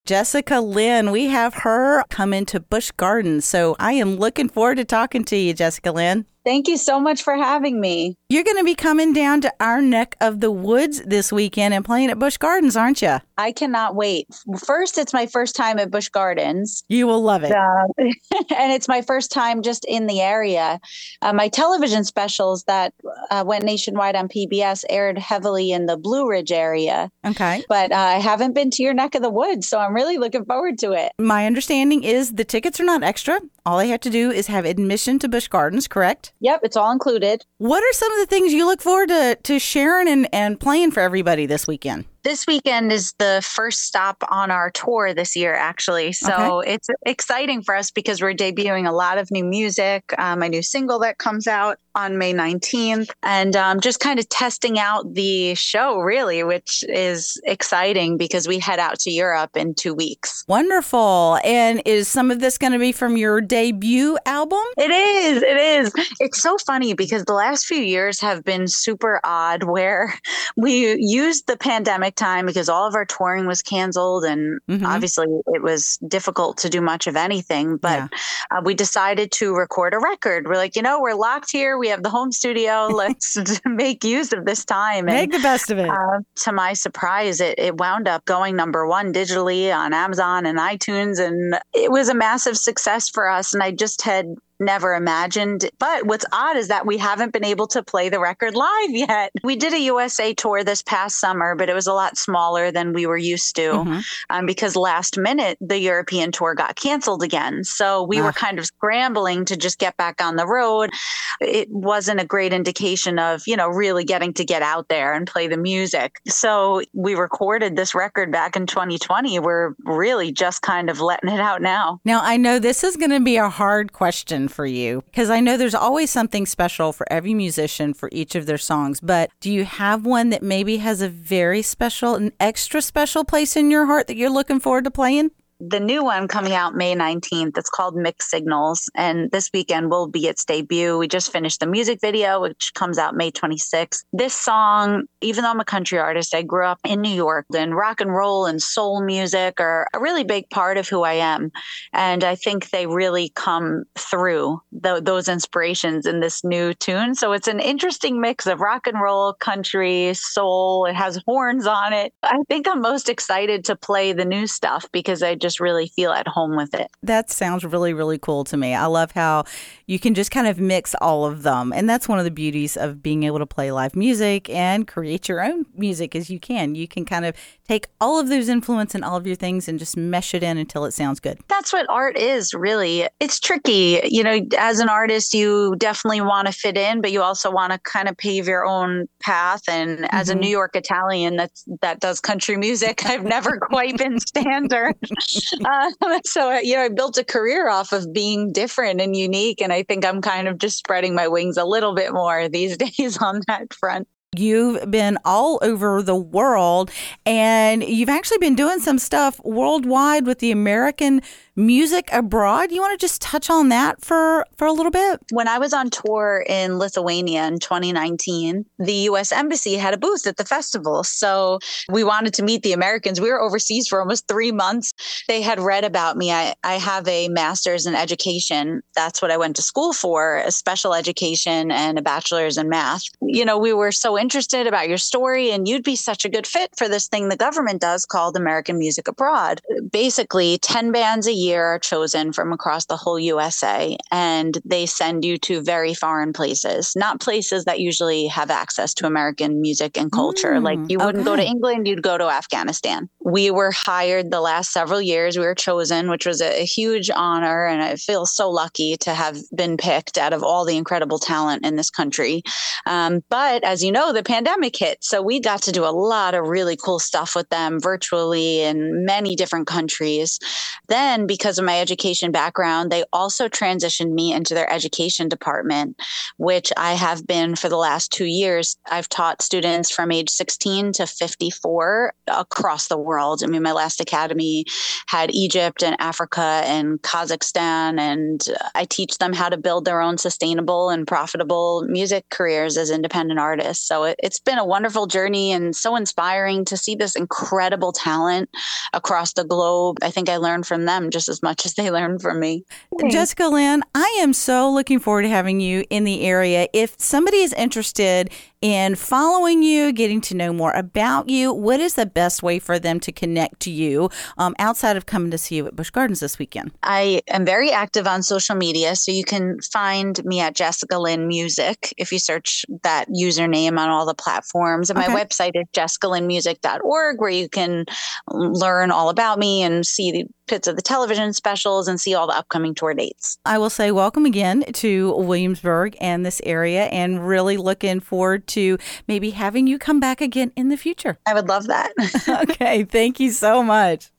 Jessica Lynn. We have her come into Busch Gardens. So I am looking forward to talking to you, Jessica Lynn. Thank you so much for having me. You're going to be coming down to our neck of the woods this weekend and playing at Busch Gardens, aren't you? I cannot wait. First, it's my first time at Busch Gardens. You will love it. And it's my first time just in the area. My television specials that went nationwide on PBS aired heavily in the Blue Ridge area. Okay. But I haven't been to your neck of the woods, so I'm really looking forward to it. My understanding is the tickets are not extra. All they have to do is have admission to Busch Gardens, correct? Yep, it's all included. What are some of the things you look forward to sharing and playing for everybody this weekend? This weekend is the first stop on our tour this year, actually. So It's exciting for us because we're debuting a lot of new music, my new single that comes out on May 19th, and just kind of testing out the show, really, which is exciting because we head out to Europe in 2 weeks. Wonderful. And is some of this going to be from your debut album? It is. It is. It's so funny because the last few years have been super odd where we used the pandemic time because all of our touring was canceled and obviously it was difficult to do much of anything. But we decided to record a record. We're like, we're locked here. We have the home studio. Let's make use of this time. Make the best of it. To my surprise, it wound up going #1 digitally on Amazon and iTunes. And it was a massive success for us. And I just had never imagined. But what's odd is that we haven't been able to play the record live yet. We did a USA tour this past summer, but it was a lot smaller than we were used to because last minute the European tour got canceled again. So we were kind of scrambling to just get back on the road. It wasn't a great indication of, really getting to get out there and play the music. So we recorded this record back in 2020. We're really just kind of letting it out now. Now, I know this is going to be a hard question for you because I know there's always something special for every musician for each of their songs, but do you have one that maybe has a very special, an extra special place in your heart that you're looking forward to playing? The new one coming out May 19th, it's called Mixed Signals, and this weekend will be its debut. We just finished the music video, which comes out May 26th. This song, even though I'm a country artist, I grew up in New York, and rock and roll and soul music are a really big part of who I am. And I think they really come through those inspirations in this new tune. So it's an interesting mix of rock and roll, country, soul. It has horns on it. I think I'm most excited to play the new stuff because I just really feel at home with it. That sounds really, really cool to me. I love how you can just kind of mix all of them. And that's one of the beauties of being able to play live music and create your own music as you can. You can kind of take all of those influence and all of your things and just mesh it in until it sounds good. That's what art is, really. It's tricky. As an artist, you definitely want to fit in, but you also want to kind of pave your own path. And as a New York Italian that does country music, I've never quite been standard. So I built a career off of being different and unique. And I think I'm kind of just spreading my wings a little bit more these days on that front. You've been all over the world and you've actually been doing some stuff worldwide with the American Music Abroad. You want to just touch on that for a little bit? When I was on tour in Lithuania in 2019, the U.S. Embassy had a booth at the festival. So we wanted to meet the Americans. We were overseas for almost 3 months. They had read about me. I have a master's in education. That's what I went to school for, a special education and a bachelor's in math. We were so interested about your story and you'd be such a good fit for this thing the government does called American Music Abroad. Basically, 10 bands a year are chosen from across the whole USA, and they send you to very foreign places, not places that usually have access to American music and culture. Like you wouldn't go to England, you'd go to Afghanistan. We were hired the last several years. We were chosen, which was a huge honor. And I feel so lucky to have been picked out of all the incredible talent in this country. But as you know, the pandemic hit. So we got to do a lot of really cool stuff with them virtually in many different countries. Then, because of my education background, they also transitioned me into their education department, which I have been for the last 2 years. I've taught students from age 16 to 54 across the world. I mean, my last academy had Egypt and Africa and Kazakhstan, and I teach them how to build their own sustainable and profitable music careers as independent artists. So it's been a wonderful journey and so inspiring to see this incredible talent across the globe. I think I learned from them just as much as they learned from me. Jessica Lynn, I am so looking forward to having you in the area. If somebody is interested in following you, getting to know more about you, what is the best way for them to connect to you outside of coming to see you at Busch Gardens this weekend? I am very active on social media, so you can find me at Jessica Lynn Music if you search that username on all the platforms. And my website is jessicalynmusic.org, where you can learn all about me and see the bits of the television specials and see all the upcoming tour dates. I will say welcome again to Williamsburg and this area, and really looking forward to maybe having you come back again in the future. I would love that. Okay, thank you so much.